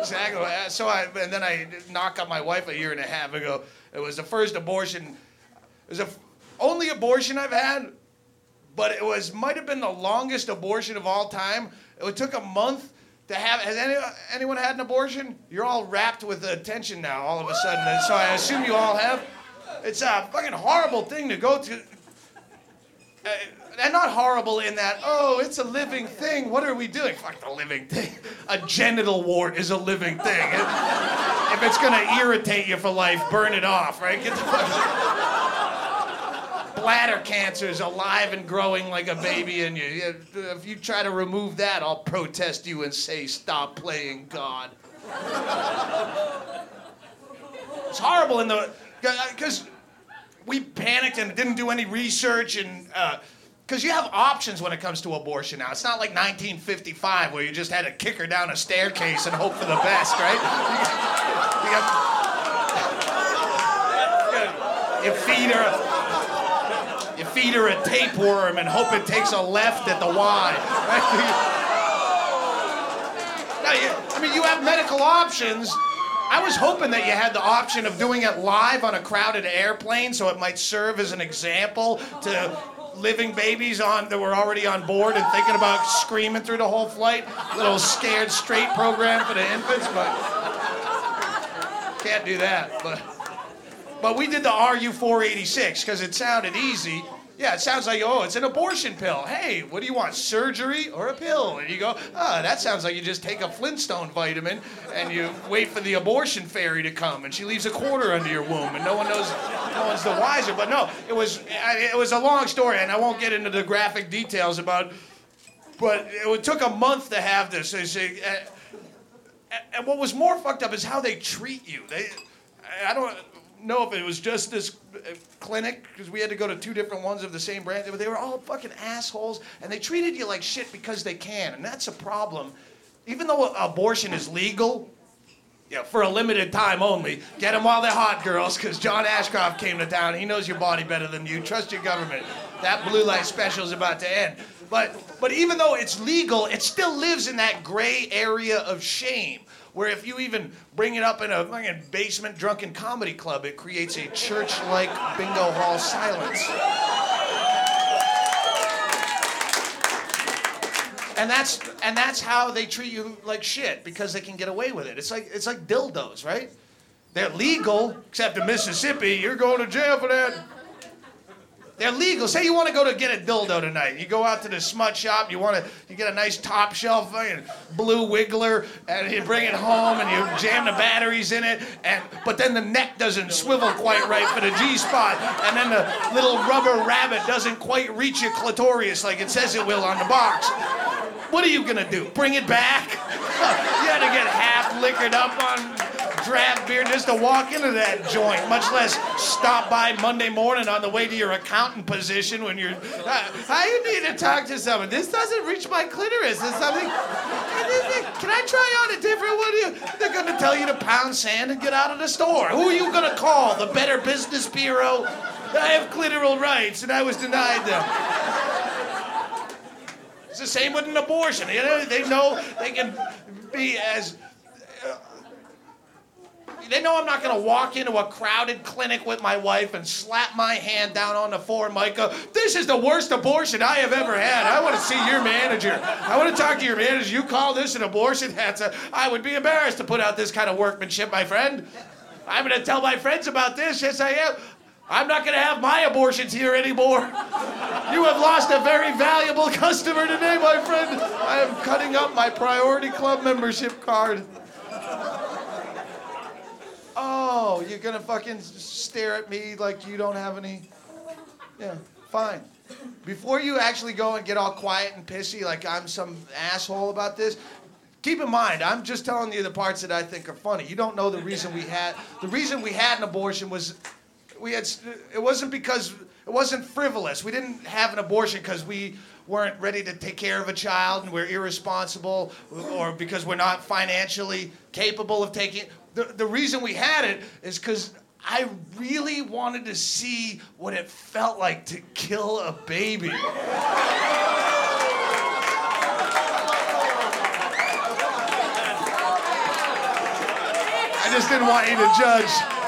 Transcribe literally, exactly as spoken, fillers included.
Exactly. So I, and then I knocked up my wife a year and a half ago. It was the first abortion. It was the only abortion I've had, but it was might have been the longest abortion of all time. It took a month to have. Has any, anyone had an abortion? You're all wrapped with attention now, all of a sudden. And so I assume you all have. It's a fucking horrible thing to go to. Uh, and not horrible in that, oh, it's a living thing. What are we doing? Fuck the living thing. A genital wart is a living thing. If, if it's gonna irritate you for life, burn it off, right? Get the fuck. Bladder cancer is alive and growing like a baby in you. If you try to remove that, I'll protest you and say, stop playing God. It's horrible in the, because we panicked and didn't do any research, and because uh, you have options when it comes to abortion now. It's not like nineteen fifty-five where you just had to kick her down a staircase and hope for the best, right? You, got, you, got, you feed her, you feed her a tapeworm and hope it takes a left at the Y. Right? Now, you, I mean, you have medical options. I was hoping that you had the option of doing it live on a crowded airplane, so it might serve as an example to living babies on that were already on board and thinking about screaming through the whole flight. Little Scared Straight program for the infants, but can't do that. But but we did the R U four eighty-six because it sounded easy. Yeah, it sounds like, oh, it's an abortion pill. Hey, what do you want, surgery or a pill? And you go, ah, oh, that sounds like you just take a Flintstone vitamin and you wait for the abortion fairy to come and she leaves a quarter under your womb and no one knows, no one's the wiser. But no, it was, it was a long story and I won't get into the graphic details about, but it took a month to have this. And what was more fucked up is how they treat you. They, I don't know if it was just this clinic, because we had to go to two different ones of the same brand, but they were all fucking assholes, and they treated you like shit because they can, and that's a problem. Even though abortion is legal, yeah, for a limited time only, get them while they're hot, girls, because John Ashcroft came to town. He knows your body better than you. Trust your government. That blue light special is about to end. But, but even though it's legal, it still lives in that gray area of shame, where if you even bring it up in a fucking basement drunken comedy club, it creates a church-like bingo hall silence. And that's and that's how they treat you like shit, because they can get away with it. It's like it's like dildos, right? They're legal, except in Mississippi, you're going to jail for that. They're legal. Say you want to go to get a dildo tonight. You go out to the smut shop. You want to. You get a nice top shelf fucking blue wiggler, and you bring it home, and you jam the batteries in it. And but then the neck doesn't swivel quite right for the G spot, and then the little rubber rabbit doesn't quite reach your clitoris like it says it will on the box. What are you gonna do? Bring it back? You had to get half liquored up on draft beer just to walk into that joint, much less stop by Monday morning on the way to your accountant position when you're, uh, I need to talk to someone. This doesn't reach my clitoris. Is something, can I try on a different one? They're going to tell you to pound sand and get out of the store. Who are you going to call? The Better Business Bureau? I have clitoral rights and I was denied them. It's the same with an abortion. You know, they know they can be as... They know I'm not going to walk into a crowded clinic with my wife and slap my hand down on the formica. This is the worst abortion I have ever had. I want to see your manager. I want to talk to your manager. You call this an abortion? That's a, I would be embarrassed to put out this kind of workmanship, my friend. I'm going to tell my friends about this. Yes, I am. I'm not going to have my abortions here anymore. You have lost a very valuable customer today, my friend. I am cutting up my Priority Club membership card. Oh, you're gonna fucking stare at me like you don't have any... Yeah, fine. Before you actually go and get all quiet and pissy like I'm some asshole about this, keep in mind, I'm just telling you the parts that I think are funny. You don't know the reason we had... The reason we had an abortion was... we had. It wasn't because... It wasn't frivolous. We didn't have an abortion because we weren't ready to take care of a child and we're irresponsible, or because we're not financially capable of taking... The, the reason we had it is because I really wanted to see what it felt like to kill a baby. I just didn't want you to judge.